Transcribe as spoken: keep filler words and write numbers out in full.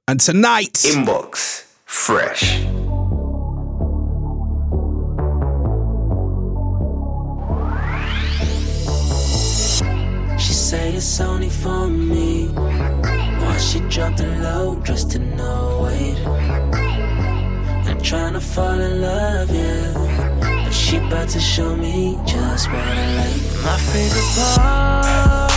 And tonight, Inbox Fresh. She say it's only for me. Why she dropped the low just to know it? I'm trying to fall in love, yeah. But she about to show me just what I like. My favorite part